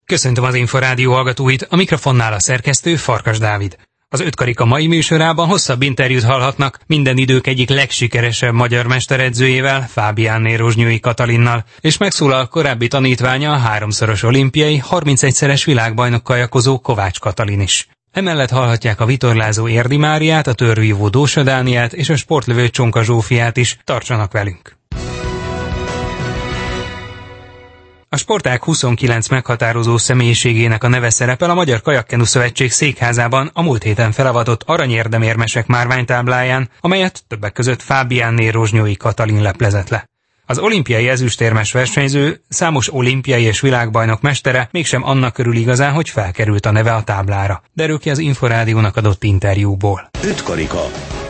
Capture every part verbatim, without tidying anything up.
Köszöntöm az Inforádió hallgatóit, a mikrofonnál a szerkesztő Farkas Dávid. Az Ötkarika mai műsorában hosszabb interjút hallhatnak minden idők egyik legsikeresebb magyar mesteredzőjével, Fábiánné Rozsnyói Katalinnal, és megszólal korábbi tanítványa, a háromszoros olimpiai, harmincegyszeres világbajnok kajakozó Kovács Katalin is. Emellett hallhatják a vitorlázó Érdi Máriát, a törvívó Dósa Dánielt és a sportlövő Csonka Zsófiát is. Tartsanak velünk! A sportág huszonkilenc meghatározó személyiségének a neve szerepel a Magyar Kajakkenu Szövetség székházában a múlt héten felavatott aranyérdemérmesek márványtábláján, amelyet többek között Fábiánné Rozsnyói Katalin leplezett le. Az olimpiai ezüstérmes versenyző, számos olimpiai és világbajnok mestere mégsem annak örül igazán, hogy felkerült a neve a táblára. Derül ki az Inforádiónak adott interjúból. Ötkarika.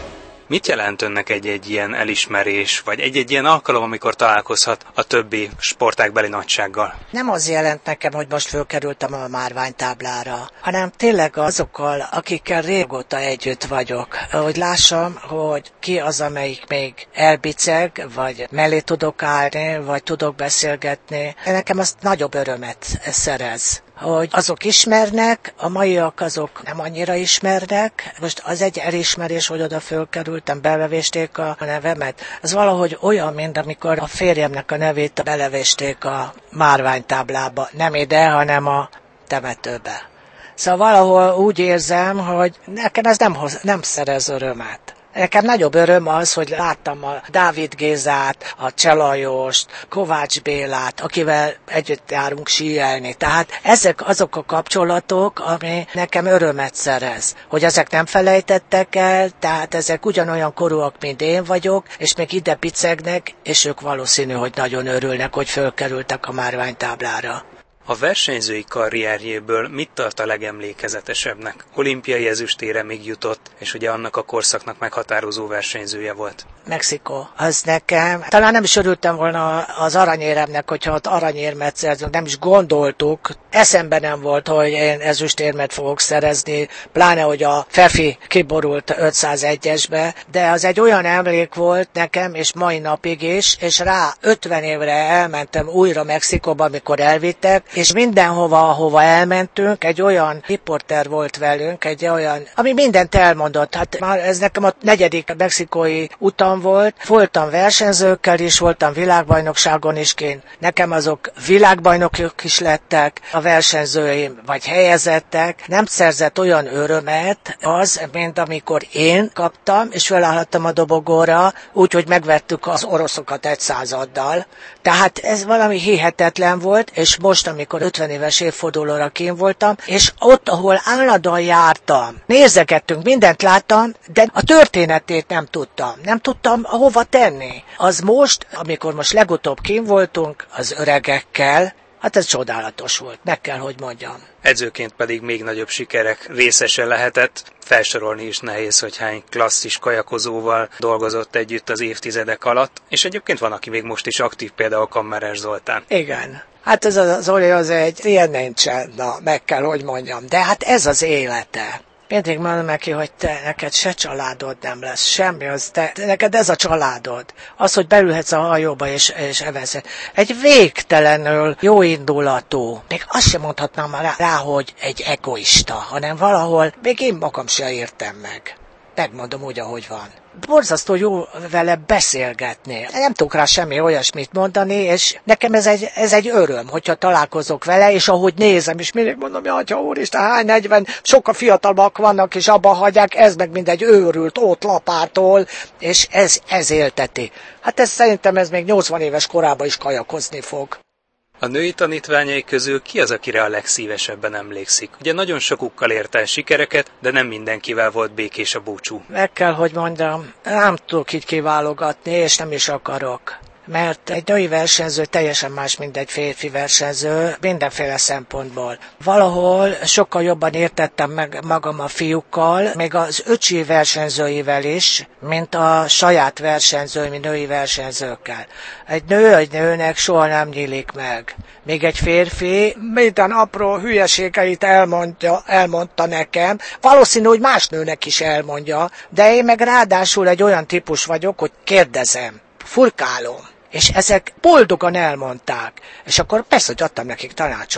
Mit jelent önnek egy-egy ilyen elismerés, vagy egy-egy ilyen alkalom, amikor találkozhat a többi sportágbeli nagysággal? Nem az jelent nekem, hogy most fölkerültem a márványtáblára, hanem tényleg azokkal, akikkel régóta együtt vagyok. Hogy lássam, hogy ki az, amelyik még elbiceg, vagy mellé tudok állni, vagy tudok beszélgetni. Nekem azt nagyobb örömet szerez, hogy azok ismernek, a maiak azok nem annyira ismernek. Most az egy elismerés, hogy oda fölkerültem, belevésték a nevemet. Ez valahogy olyan, mint amikor a férjemnek a nevét belevésték a márványtáblába. Nem ide, hanem a temetőbe. Szóval valahol úgy érzem, hogy nekem ez nem, hoz, nem szerez örömet. Nekem nagyobb öröm az, hogy láttam a Dávid Gézát, a Cselajost, Kovács Bélát, akivel együtt járunk síelni. Tehát ezek azok a kapcsolatok, ami nekem örömet szerez. Hogy ezek nem felejtettek el, tehát ezek ugyanolyan korúak, mint én vagyok, és még ide picegnek, és ők valószínű, hogy nagyon örülnek, hogy fölkerültek a márványtáblára. A versenyzői karrierjéből mit tart a legemlékezetesebbnek? Olimpiai ezüstére még jutott, és ugye annak a korszaknak meghatározó versenyzője volt. Mexikó. Az nekem, talán nem is örültem volna az aranyéremnek, hogyha ott aranyérmet szerzünk, nem is gondoltuk. Eszembe nem volt, hogy én ezüstérmet fogok szerezni, pláne, hogy a Fefi kiborult ötszázegyesbe, de az egy olyan emlék volt nekem, és mai napig is, és rá ötven évre elmentem újra Mexikóba, amikor elvittek, és mindenhova, ahova elmentünk, egy olyan riporter volt velünk, egy olyan, ami mindent elmondott. Hát már ez nekem a negyedik mexikói utam volt. Voltam versenyzőkkel is, voltam világbajnokságon is kint. Nekem azok világbajnokok is lettek, a versenyzőim vagy helyezettek. Nem szerzett olyan örömet az, mint amikor én kaptam, és felállhattam a dobogóra, úgyhogy megvettük az oroszokat egy századdal. Tehát ez valami hihetetlen volt, és most, amikor ötven éves évfordulóra kint voltam, és ott, ahol állandóan jártam, nézegettünk, mindent láttam, de a történetét nem tudtam. Nem tudtam hova tenni. Az most, amikor most legutóbb kint voltunk az öregekkel, hát ez csodálatos volt, meg kell, hogy mondjam. Edzőként pedig még nagyobb sikerek részese lehetett. Felsorolni is nehéz, hogy hány klasszis kajakozóval dolgozott együtt az évtizedek alatt, és egyébként van, aki még most is aktív, például Kammeres Zoltán. Igen. Hát ez az Zoli az egy ilyen nincsen, na, meg kell, hogy mondjam. De hát ez az élete. Mindig mondom neki, hogy te, neked se családod nem lesz, semmi, az te, neked ez a családod. Az, hogy belülhetsz a hajóba és, és evesz. Egy végtelenül jó indulatú, még azt sem mondhatnám rá, rá, hogy egy egoista, hanem valahol még én magam se értem meg. Megmondom úgy, ahogy van. Borzasztó jó vele beszélgetni. Nem tudok rá semmi olyasmit mondani, és nekem ez egy, ez egy öröm, hogyha találkozok vele, és ahogy nézem, és mindig mondom, hogy atya úristen, hány negyven, sokkal fiatalabbak vannak, és abba hagyják, ez meg mindegy őrült, ott lapától, és ez, ez élteti. Hát ez szerintem ez még nyolcvan éves korában is kajakozni fog. A női tanítványai közül ki az, akire a legszívesebben emlékszik? Ugye nagyon sokukkal ért el sikereket, de nem mindenkivel volt békés a búcsú. Meg kell, hogy mondjam, nem tudok így kiválogatni, és nem is akarok. Mert egy női versenyző teljesen más, mint egy férfi versenyző, mindenféle szempontból. Valahol sokkal jobban értettem meg magam a fiúkkal, még az öcsi versenyzőivel is, mint a saját versenyzői, női versenyzőkkel. Egy nő egy nőnek soha nem nyílik meg. Még egy férfi minden apró hülyeségeit elmondja, elmondta nekem, valószínű, hogy más nőnek is elmondja, de én meg ráadásul egy olyan típus vagyok, hogy kérdezem, furkálom. És ezek boldogan elmondták. És akkor persze, hogy adtam nekik tanácsot.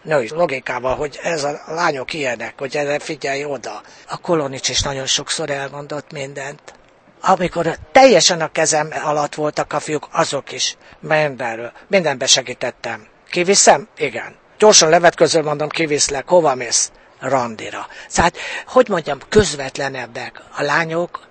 női logikával, hogy ez a lányok ilyenek, hogy erre figyelj oda. A Kolonics is nagyon sokszor elmondott mindent. Amikor teljesen a kezem alatt voltak a fiúk, azok is mindenről, mindenbe segítettem. Kiviszem? Igen. Gyorsan levetközöl mondom, kiviszlek, hova mész? Randira. Tehát, hogy mondjam, közvetlenebbek a lányok.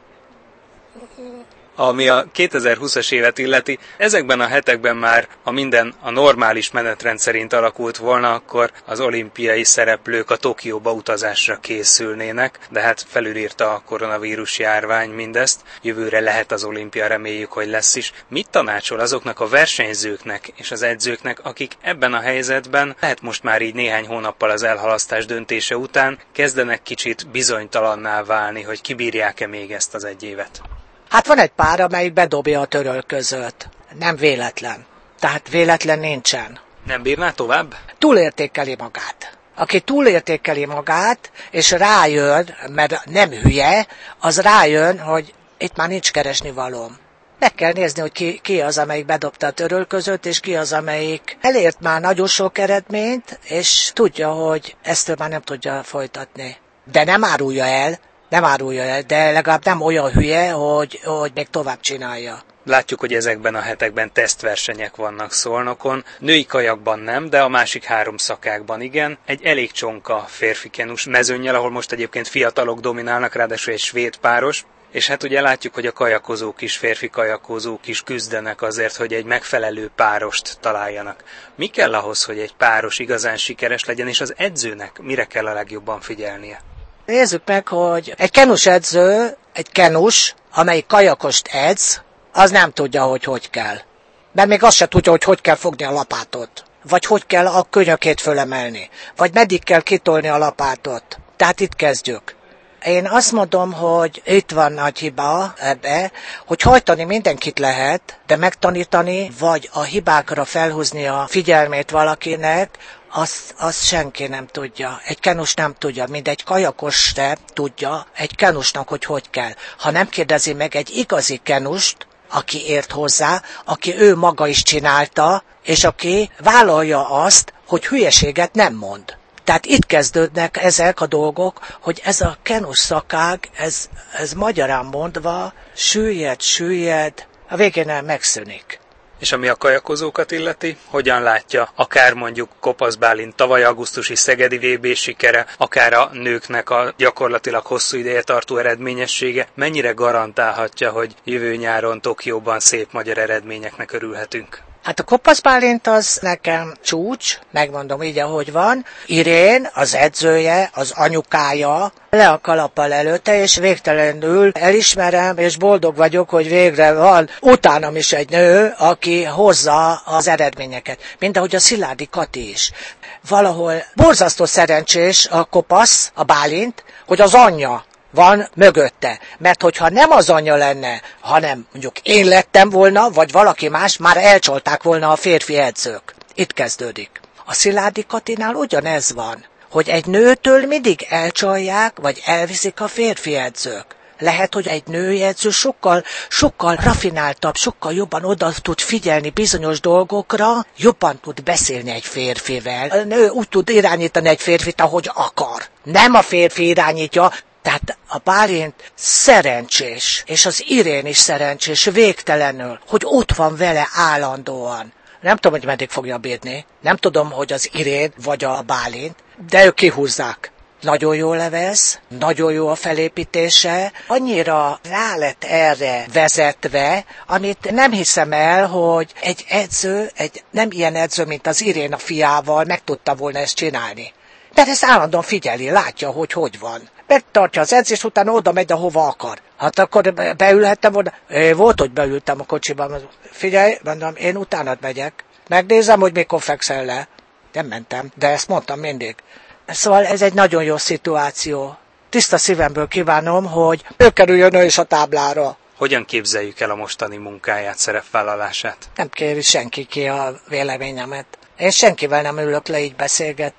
Ami a kétezer-húszas évet illeti, ezekben a hetekben már, ha minden a normális menetrend szerint alakult volna, akkor az olimpiai szereplők a Tokióba utazásra készülnének, de hát felülírta a koronavírus járvány mindezt, jövőre lehet az olimpia, reméljük, hogy lesz is. Mit tanácsol azoknak a versenyzőknek és az edzőknek, akik ebben a helyzetben, lehet most már így néhány hónappal az elhalasztás döntése után, kezdenek kicsit bizonytalanná válni, hogy kibírják-e még ezt az egy évet? Hát van egy pár, amelyik bedobja a törölközőt. Nem véletlen. Tehát véletlen nincsen. Nem bírná tovább? Túlértékeli magát. Aki túlértékeli magát, és rájön, mert nem hülye, az rájön, hogy itt már nincs keresni valóm. Meg kell nézni, hogy ki, ki az, amelyik bedobta a törölközőt, és ki az, amelyik elért már nagyon sok eredményt, és tudja, hogy ezt már nem tudja folytatni. De nem árulja el, Nem árulja el, de legalább nem olyan hülye, hogy, hogy még tovább csinálja. Látjuk, hogy ezekben a hetekben tesztversenyek vannak Szolnokon. Női kajakban nem, de a másik három szakákban igen. Egy elég csonka férfi kenus mezőnnyel, ahol most egyébként fiatalok dominálnak, ráadásul egy svéd páros. És hát ugye látjuk, hogy a kajakozók is, férfi kajakozók is küzdenek azért, hogy egy megfelelő párost találjanak. Mi kell ahhoz, hogy egy páros igazán sikeres legyen, és az edzőnek mire kell a legjobban figyelnie? Nézzük meg, hogy egy kenus edző, egy kenus, amelyik kajakost edz, az nem tudja, hogy hogy kell. Mert még azt se tudja, hogy hogy kell fogni a lapátot. Vagy hogy kell a könyökét fölemelni. Vagy meddig kell kitolni a lapátot. Tehát itt kezdjük. Én azt mondom, hogy itt van nagy hiba ebbe, hogy hajtani mindenkit lehet, de megtanítani, vagy a hibákra felhúzni a figyelmét valakinek, azt, azt senki nem tudja. Egy kenus nem tudja, mint egy kajakos se tudja egy kenusnak, hogy hogy kell. Ha nem kérdezi meg egy igazi kenust, aki ért hozzá, aki ő maga is csinálta, és aki vállalja azt, hogy hülyeséget nem mond. Tehát itt kezdődnek ezek a dolgok, hogy ez a kenus szakág, ez, ez magyarán mondva, süllyed, süllyed, a végén el megszűnik. És ami a kajakozókat illeti, hogyan látja akár mondjuk Kopasz Bálint tavaly augusztusi szegedi vé bé sikere, akár a nőknek a gyakorlatilag hosszú ideje tartó eredményessége, mennyire garantálhatja, hogy jövő nyáron Tokióban szép magyar eredményeknek örülhetünk? Hát a Kopasz Bálint az nekem csúcs, megmondom így, ahogy van. Irén, az edzője, az anyukája, le a kalappal előtte, és végtelenül elismerem, és boldog vagyok, hogy végre van utánam is egy nő, aki hozza az eredményeket. Mint ahogy a Sziládi Kati is. Valahol borzasztó szerencsés a Kopasz, a Bálint, hogy az anyja van mögötte. Mert hogyha nem az anyja lenne, hanem mondjuk én lettem volna, vagy valaki más, már elcsolták volna a férfi edzők. Itt kezdődik. A Sziládi Katinál ugyanez van, hogy egy nőtől mindig elcsalják, vagy elviszik a férfi edzők. Lehet, hogy egy női edző sokkal, sokkal rafináltabb, sokkal jobban oda tud figyelni bizonyos dolgokra, jobban tud beszélni egy férfivel. A nő úgy tud irányítani egy férfit, ahogy akar. Nem a férfi irányítja. Tehát a Bálint szerencsés, és az Irén is szerencsés végtelenül, hogy ott van vele állandóan. Nem tudom, hogy meddig fogja bírni. Nem tudom, hogy az Irén vagy a Bálint, de ők kihúzzák. Nagyon jól levez, nagyon jó a felépítése, annyira rá lett erre vezetve, amit nem hiszem el, hogy egy edző, egy nem ilyen edző, mint az Irén a fiával meg tudta volna ezt csinálni. Mert ezt állandóan figyeli, látja, hogy hogy van. Megtartja az edzést, utána oda megy, ahova akar. Hát akkor beülhettem volna. É, volt, hogy beültem a kocsiban. Figyelj, mondom, én utánad megyek. Megnézem, hogy mikor fekszel le. Nem mentem, de ezt mondtam mindig. Szóval ez egy nagyon jó szituáció. Tiszta szívemből kívánom, hogy ő kerüljön ő is a táblára. Hogyan képzeljük el a mostani munkáját, szerepvállalását? Nem kéri senki ki a véleményemet. Én senkivel nem ülök le így beszélgetni.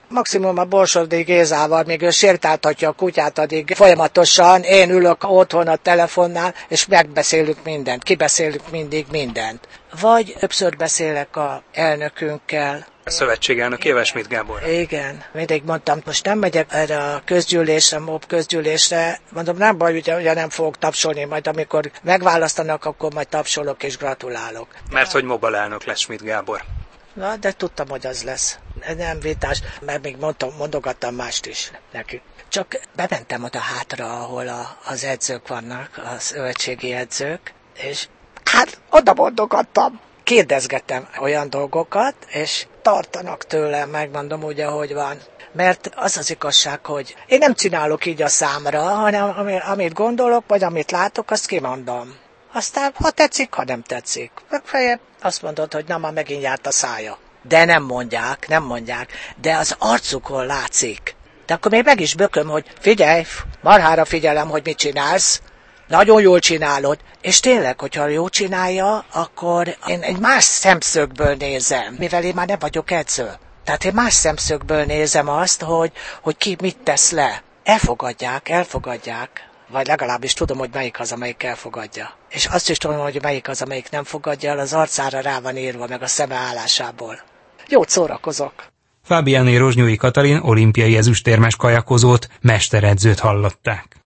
Maximum a Borsodi Gézával, még ő sétáltatja a kutyát, addig folyamatosan én ülök otthon a telefonnál, és megbeszélünk mindent, kibeszélünk mindig mindent. Vagy többször beszélek a elnökünkkel. A szövetségelnökével, Schmidt Gábor. Igen, mindig mondtam, most nem megyek erre a közgyűlésre, mob közgyűlésre, mondom, nem baj, ugye, ugye nem fogok tapsolni, majd amikor megválasztanak, akkor majd tapsolok és gratulálok. Mert hogy mob alelnök lesz Schmidt Gábor. Na, de tudtam, hogy az lesz. Nem vitás, mert még mondtam, mondogattam mást is neki. Csak bementem oda hátra, ahol a, az edzők vannak, a szövetségi edzők, és hát oda mondogattam. Kérdezgettem olyan dolgokat, és tartanak tőlem, megmondom úgy, ahogy van. Mert az az igazság, hogy én nem csinálok így a számra, hanem amit gondolok, vagy amit látok, azt kimondom. Aztán, ha tetszik, ha nem tetszik. Megfelelően azt mondod, hogy na, már megint járt a szája. De nem mondják, nem mondják, de az arcukon látszik. De akkor még meg is bököm, hogy figyelj, marhára figyelem, hogy mit csinálsz, nagyon jól csinálod, és tényleg, hogyha jól csinálja, akkor én egy más szemszögből nézem, mivel én már nem vagyok edző. Tehát én más szemszögből nézem azt, hogy, hogy ki mit tesz le. Elfogadják, elfogadják. Vagy legalábbis tudom, hogy melyik az, amelyik elfogadja. És azt is tudom, hogy melyik az, amelyik nem fogadja el, az arcára rá van írva, meg a szeme állásából. Jót szórakozok! Fábiánné Rozsnyói Katalin olimpiai ezüstérmes kajakozót, mesteredzőt hallották.